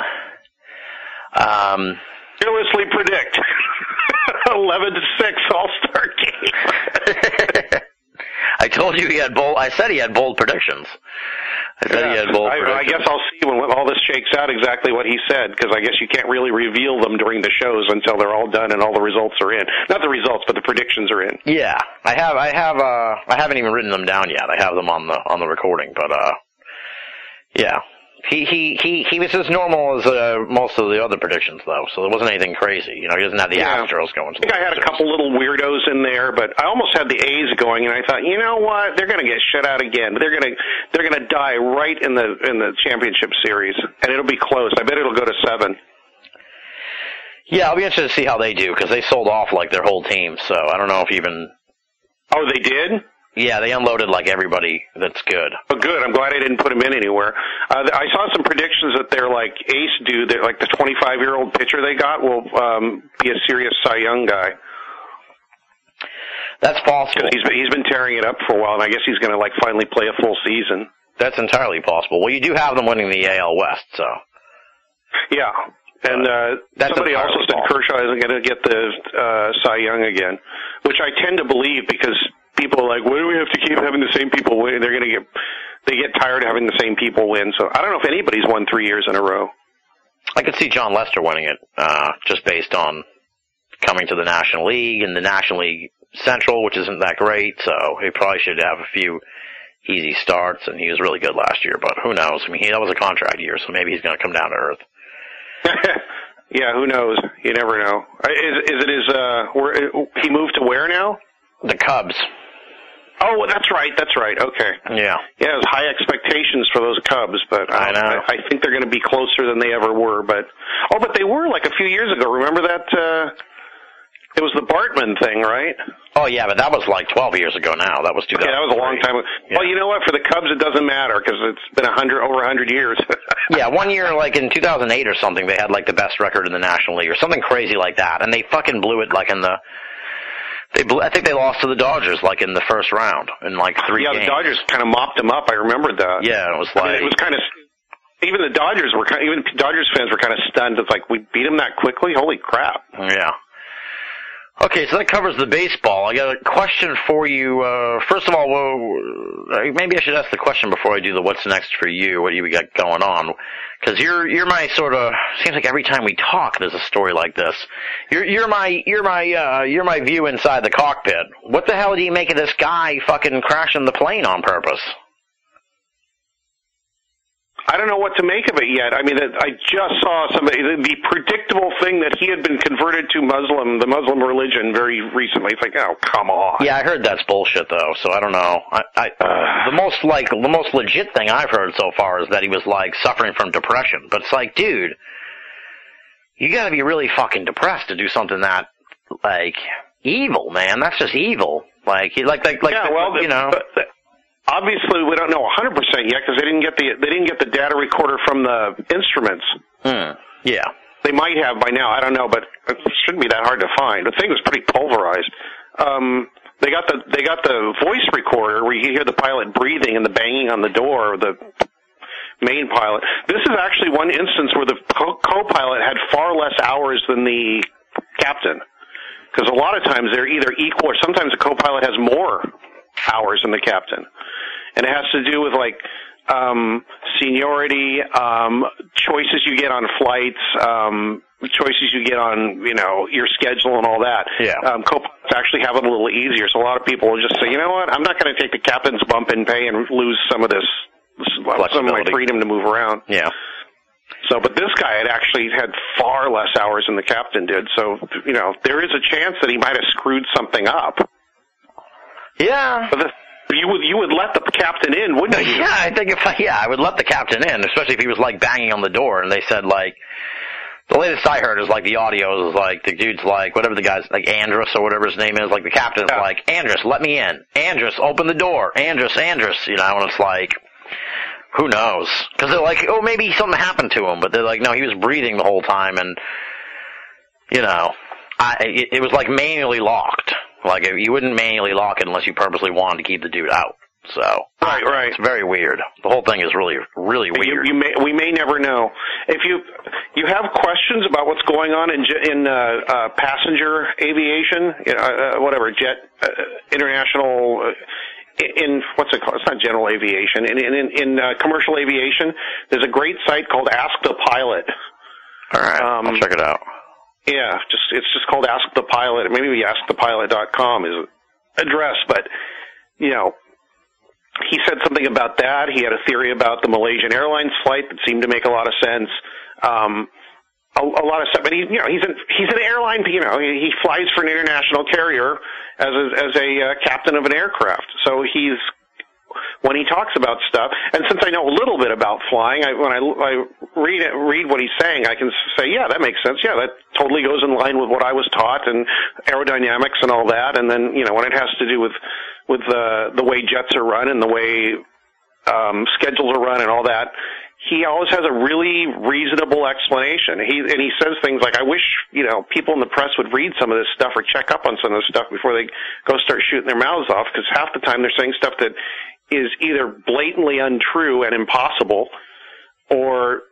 Fearlessly predict 11-6 All-Star game. I told you he had bold. I said he had bold predictions. I said he had bold predictions. I guess I'll see when all this shakes out exactly what he said, because I guess you can't really reveal them during the shows until they're all done and all the results are in. Not the results, but the predictions are in. Yeah, I haven't even written them down yet. I have them on the recording, but yeah. He was as normal as most of the other predictions, though, so there wasn't anything crazy. You know, he doesn't have the Astros going. I think I had a couple little weirdos in there, but I almost had the A's going, and I thought, you know what, they're going to get shut out again. They're going to die right in the championship series, and it'll be close. I bet it'll go to 7. Yeah, I'll be interested to see how they do, because they sold off like their whole team. So I don't know if even. Oh, they did? Yeah, they unloaded like everybody that's good. Oh, good. I'm glad I didn't put him in anywhere. I saw some predictions that they're like ace dude, that like the 25-year-old pitcher they got will be a serious Cy Young guy. That's possible. He's been tearing it up for a while, and I guess he's going to like finally play a full season. That's entirely possible. Well, you do have them winning the AL West, so. Yeah. And somebody also said Kershaw isn't going to get the Cy Young again, which I tend to believe, because people are like, why do we have to keep having the same people win? They get tired of having the same people win. So I don't know if anybody's won 3 years in a row. I could see John Lester winning it, just based on coming to the National League and the National League Central, which isn't that great. So he probably should have a few easy starts, and he was really good last year. But who knows? I mean, that was a contract year, so maybe he's going to come down to earth. Yeah, who knows? You never know. Is it he moved to where now? The Cubs. Oh, that's right. Okay. Yeah. Yeah, there's high expectations for those Cubs, but I know. I think they're going to be closer than they ever were. But they were like a few years ago. Remember that? It was the Bartman thing, right? Oh yeah, but that was like 12 years ago now. That was 2000. Yeah, that was a long time ago. Yeah. Well, you know what? For the Cubs, it doesn't matter, because it's been over 100 years. Yeah, 1 year, like in 2008 or something, they had like the best record in the National League or something crazy like that, and they fucking blew it like in the. I think they lost to the Dodgers like in the first round in like 3 games. Yeah, the Dodgers kind of mopped them up. I remembered that. Yeah, it was like. I mean, it was kind of. Even the Dodgers fans were kind of stunned. It's like, we beat them that quickly? Holy crap! Yeah. Okay, so that covers the baseball. I got a question for you. First of all, maybe I should ask the question before I do the what's next for you, what you got going on. Because you're my sort of, seems like every time we talk there's a story like this. You're my view inside the cockpit. What the hell do you make of this guy fucking crashing the plane on purpose? I don't know what to make of it yet. I mean, I just saw the predictable thing that he had been converted to the Muslim religion very recently. It's like, oh, come on. Yeah, I heard that's bullshit though, so I don't know. The most legit thing I've heard so far is that he was like suffering from depression. But it's like, dude, you gotta be really fucking depressed to do something that like evil, man. That's just evil. Like you know. Obviously, we don't know 100% yet, because they didn't get the data recorder from the instruments. Yeah, they might have by now. I don't know, but it shouldn't be that hard to find. The thing was pretty pulverized. They got the voice recorder where you hear the pilot breathing and the banging on the door. The main pilot. This is actually one instance where the co-pilot had far less hours than the captain, because a lot of times they're either equal, or sometimes the co-pilot has more hours than the captain. And it has to do with like seniority, choices you get on flights, choices you get on, you know, your schedule and all that. Yeah. Co-pilots actually have it a little easier, so a lot of people will just say, you know what, I'm not going to take the captain's bump in pay and lose some of my freedom to move around. Yeah. So, but this guy had far less hours than the captain did. So, you know, there is a chance that he might have screwed something up. Yeah. But you would let the captain in, wouldn't you? Yeah, I would let the captain in, especially if he was like banging on the door and they said like, the latest I heard is like the audio is like the dude's like, whatever the guy's like, Andrus or whatever his name is, like the captain's like, Andrus, let me in. Andrus, open the door. Andrus, you know, and it's like, who knows? Because they're like, oh, maybe something happened to him, but they're like, no, he was breathing the whole time, and you know, it was like manually locked. Like, you wouldn't manually lock it unless you purposely wanted to keep the dude out. So, right. It's very weird. The whole thing is really, really weird. We may never know. If you have questions about what's going on in passenger aviation, whatever, international in what's it called? It's not general aviation. In commercial aviation, there's a great site called Ask the Pilot. All right, I'll check it out. Yeah, it's just called Ask the Pilot. Maybe askthepilot.com is address, but you know, he said something about that. He had a theory about the Malaysian Airlines flight that seemed to make a lot of sense. A lot of stuff, but he's an airline. You know, he flies for an international carrier as a captain of an aircraft. So when he talks about stuff, and since I know a little bit about flying, when I read what he's saying, I can say, yeah, that makes sense. Yeah, that totally goes in line with what I was taught and aerodynamics and all that. And then, you know, when it has to do with the way jets are run and the way schedules are run and all that, he always has a really reasonable explanation. He says things like, I wish, you know, people in the press would read some of this stuff or check up on some of this stuff before they go start shooting their mouths off, because half the time they're saying stuff that is either blatantly untrue and impossible, or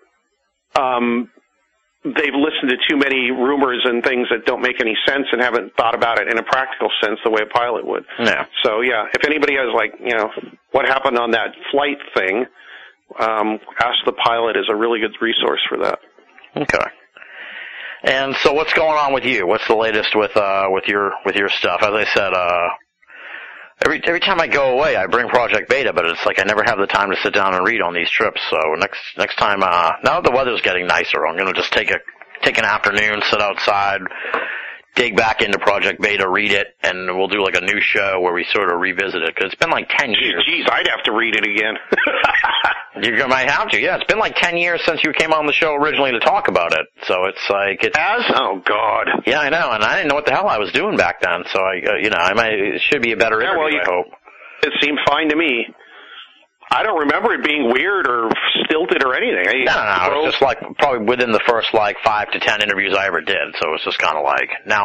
they've listened to too many rumors and things that don't make any sense and haven't thought about it in a practical sense the way a pilot would. Yeah. So, yeah, if anybody has, like, you know, what happened on that flight thing, Ask the Pilot is a really good resource for that. Okay. And so what's going on with you? What's the latest with your stuff? As I said, every time I go away, I bring Project Beta, but it's like I never have the time to sit down and read on these trips. So next time, now that the weather's getting nicer, I'm going to just take an afternoon, sit outside, dig back into Project Beta, read it, and we'll do like a new show where we sort of revisit it, because it's been like 10 years. Geez, I'd have to read it again. You might have to, yeah. It's been like 10 years since you came on the show originally to talk about it, so it's like it has. Oh God. Yeah, I know, and I didn't know what the hell I was doing back then. So it should be a better interview. I hope. It seemed fine to me. I don't remember it being weird or stilted or anything. No, it was just like probably within the first like 5 to 10 interviews I ever did. So it was just kind of like now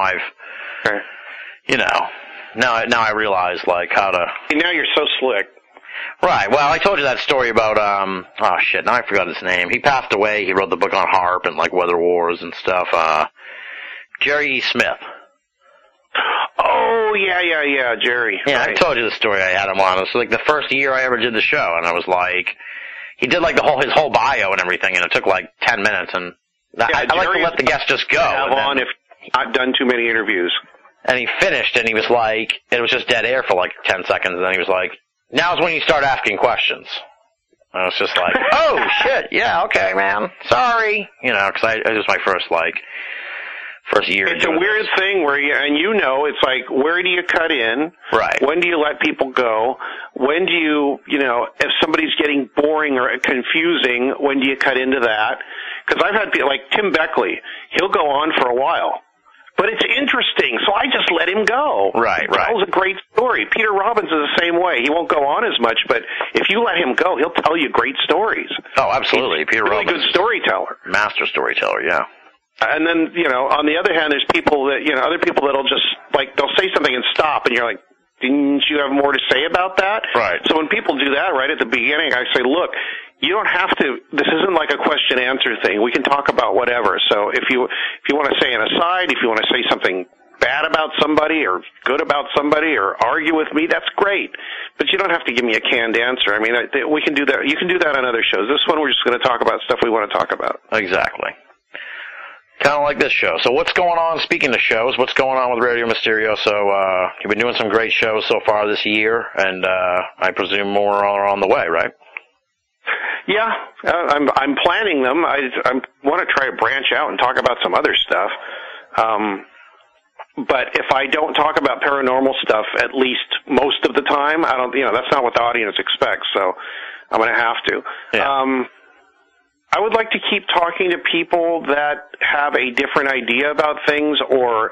now I realize like how to. Now you're so slick. Right. Well, I told you that story about oh shit, now I forgot his name. He passed away. He wrote the book on HAARP and like weather wars and stuff. Jerry Smith. Oh, yeah, Jerry. Yeah, right. I told you the story. I had him on. It was like the first year I ever did the show, and I was like, he did like his whole bio and everything, and it took like 10 minutes, and I like to let the guest just go. Have on if I've done too many interviews. And he finished, and he was like, it was just dead air for like 10 seconds, and then he was like, now's when you start asking questions. And I was just like, oh, shit, yeah, okay, man, sorry. You know, because it was my first year. It's a weird thing where it's like, where do you cut in? Right. When do you let people go? When do you if somebody's getting boring or confusing, when do you cut into that? Because I've had people like Tim Beckley. He'll go on for a while, but it's interesting, so I just let him go. Right. He tells a great story. Peter Robbins is the same way. He won't go on as much, but if you let him go, he'll tell you great stories. Oh, absolutely. He's Peter really Robbins, good storyteller. Master storyteller, yeah. And then, on the other hand, there's people that, other people that'll just, like, they'll say something and stop, and you're like, didn't you have more to say about that? Right. So when people do that right at the beginning, I say, look, you don't have to, this isn't like a question-answer thing. We can talk about whatever. So if you want to say an aside, if you want to say something bad about somebody or good about somebody or argue with me, that's great. But you don't have to give me a canned answer. I mean, we can do that. You can do that on other shows. This one, we're just going to talk about stuff we want to talk about. Exactly. Kind of like this show. So what's going on, speaking of shows, what's going on with Radio Mysterio? So you've been doing some great shows so far this year, and I presume more are on the way, right? Yeah, I'm planning them. I want to try to branch out and talk about some other stuff. But if I don't talk about paranormal stuff at least most of the time, that's not what the audience expects, so I'm going to have to. Yeah. I would like to keep talking to people that have a different idea about things or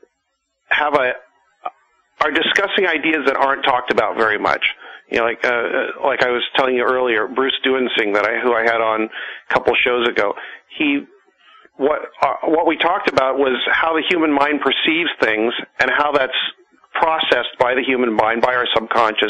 are discussing ideas that aren't talked about very much. Like I was telling you earlier, Bruce Duensing, who I had on a couple shows ago. What we talked about was how the human mind perceives things and how that's processed by the human mind, by our subconscious,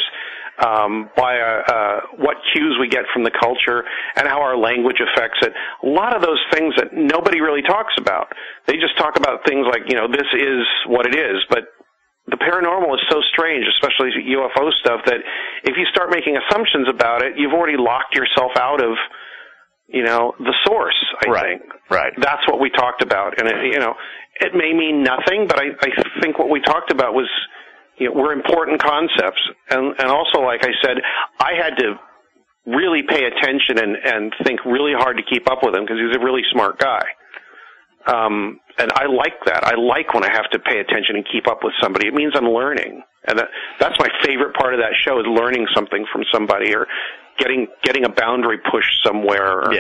by what cues we get from the culture and how our language affects it. A lot of those things that nobody really talks about. They just talk about things like, this is what it is, but the paranormal is so strange, especially UFO stuff, that if you start making assumptions about it, you've already locked yourself out of, the source, I think. Right. That's what we talked about. And, it may mean nothing, but I think what we talked about was, were important concepts. And also, like I said, I had to really pay attention and think really hard to keep up with him because he's a really smart guy. And I like that. I like when I have to pay attention and keep up with somebody. It means I'm learning. And that's my favorite part of that show, is learning something from somebody, or getting a boundary pushed somewhere, or,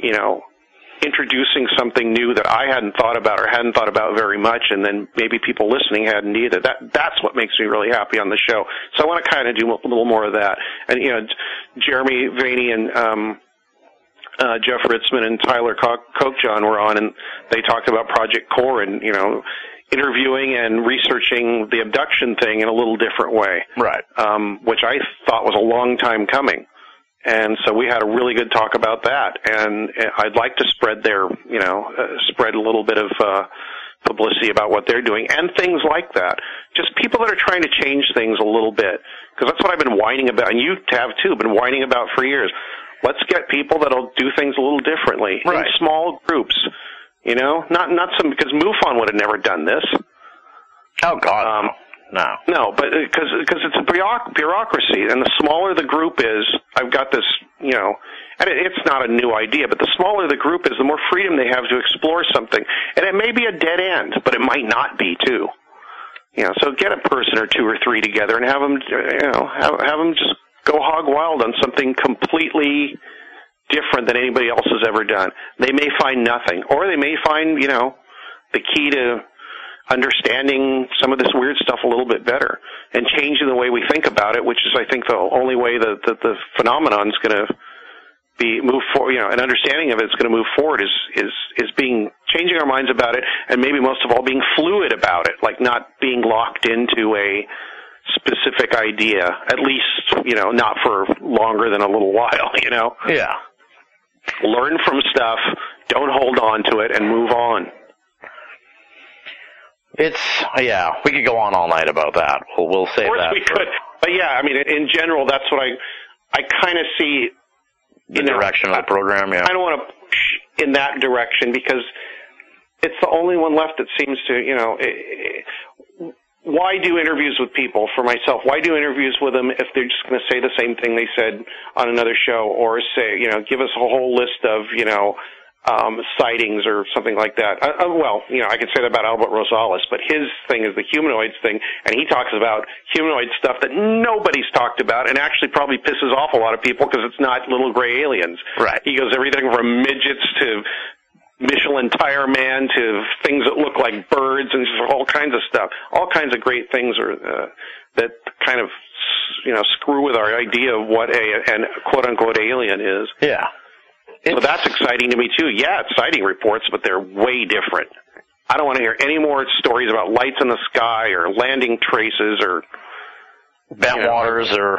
introducing something new that I hadn't thought about or hadn't thought about very much, and then maybe people listening hadn't either. That's what makes me really happy on the show. So I want to kind of do a little more of that. And, Jeremy Vaney and Jeff Ritzman and Tyler Kochjon were on, and they talked about Project Core and, interviewing and researching the abduction thing in a little different way. Right. Which I thought was a long time coming. And so we had a really good talk about that. And I'd like to spread spread a little bit of publicity about what they're doing and things like that. Just people that are trying to change things a little bit. Because that's what I've been whining about, and you have too, been whining about for years. Let's get people that'll do things a little differently, in small groups. Not some, because MUFON would have never done this. Oh God, no, but because it's a bureaucracy, and the smaller the group is, I've got this, and it's not a new idea, but the smaller the group is, the more freedom they have to explore something, and it may be a dead end, but it might not be too. So get a person or two or three together and have them, have them just go hog wild on something completely different than anybody else has ever done. They may find nothing, or they may find, the key to understanding some of this weird stuff a little bit better and changing the way we think about it, which is, I think, the only way that the phenomenon is going to be move forward. An understanding of it is going to move forward is changing our minds about it, and maybe most of all being fluid about it, like not being locked into a specific idea, at least, not for longer than a little while, Yeah. Learn from stuff, don't hold on to it, and move on. We could go on all night about that. We'll save that. Of course we could. But in general, that's what I kind of see. The direction of the program, yeah. I don't want to push in that direction because it's the only one left that seems to, why do interviews with people for myself? Why do interviews with them if they're just going to say the same thing they said on another show, or say, give us a whole list of, sightings or something like that? I could say that about Albert Rosales, but his thing is the humanoids thing, and he talks about humanoid stuff that nobody's talked about, and actually probably pisses off a lot of people because it's not little gray aliens. Right. He goes everything from midgets to Michelin tire man to things that look like birds and all kinds of stuff. All kinds of great things that kind of screw with our idea of what an quote unquote alien is. Yeah. So that's exciting to me too. Yeah, it's sighting reports, but they're way different. I don't want to hear any more stories about lights in the sky or landing traces or bent waters or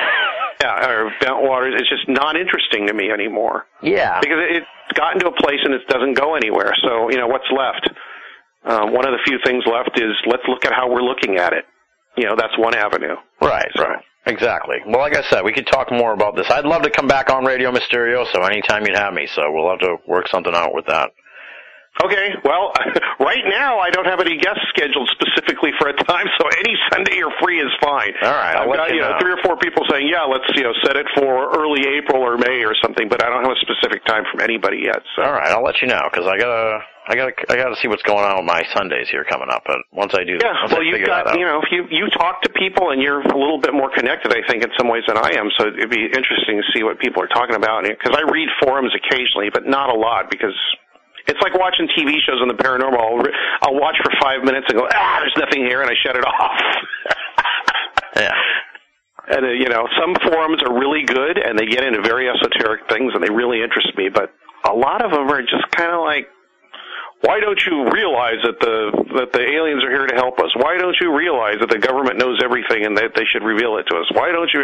bent waters. It's just not interesting to me anymore. Yeah. Because it's gotten to a place and it doesn't go anywhere. So, what's left? One of the few things left is let's look at how we're looking at it. That's one avenue. Right. Exactly. Well, like I said, we could talk more about this. I'd love to come back on Radio Mysterioso anytime you'd have me, so we'll have to work something out with that. Okay, well, right now I don't have any guests scheduled specifically for a time, so any Sunday you're free is fine. All right, I've got 3 or 4 people saying, let's set it for early April or May or something, but I don't have a specific time from anybody yet. So. All right, I'll let you know because I gotta see what's going on with my Sundays here coming up. But once I do, you've got if you talk to people and you're a little bit more connected, I think in some ways than I am. So it'd be interesting to see what people are talking about because I read forums occasionally, but not a lot because. It's like watching TV shows on the paranormal. I'll watch for 5 minutes and go, there's nothing here, and I shut it off. Yeah. And, some forums are really good, and they get into very esoteric things, and they really interest me. But a lot of them are just kind of like, why don't you realize that the aliens are here to help us? Why don't you realize that the government knows everything and that they should reveal it to us? Why don't you...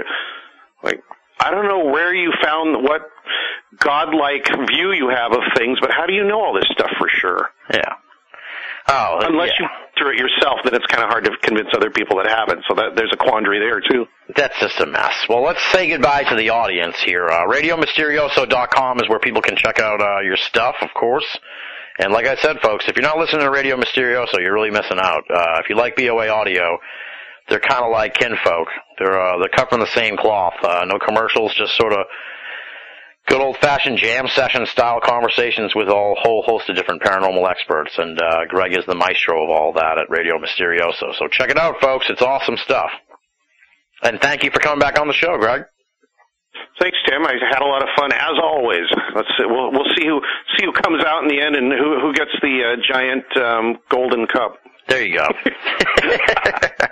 I don't know where you found what godlike view you have of things, but how do you know all this stuff for sure? Yeah. Unless you through it yourself, then it's kind of hard to convince other people that haven't. So there's a quandary there, too. That's just a mess. Well, let's say goodbye to the audience here. RadioMysterioso.com is where people can check out your stuff, of course. And like I said, folks, if you're not listening to Radio Mysterioso, you're really missing out. If you like BOA audio, they're kind of like kinfolk. They're cut from the same cloth. No commercials, just sort of good old-fashioned jam session-style conversations with a whole host of different paranormal experts. And Greg is the maestro of all that at Radio Mysterioso. So check it out, folks. It's awesome stuff. And thank you for coming back on the show, Greg. Thanks, Tim. I had a lot of fun as always. We'll see who comes out in the end and who gets the giant golden cup. There you go.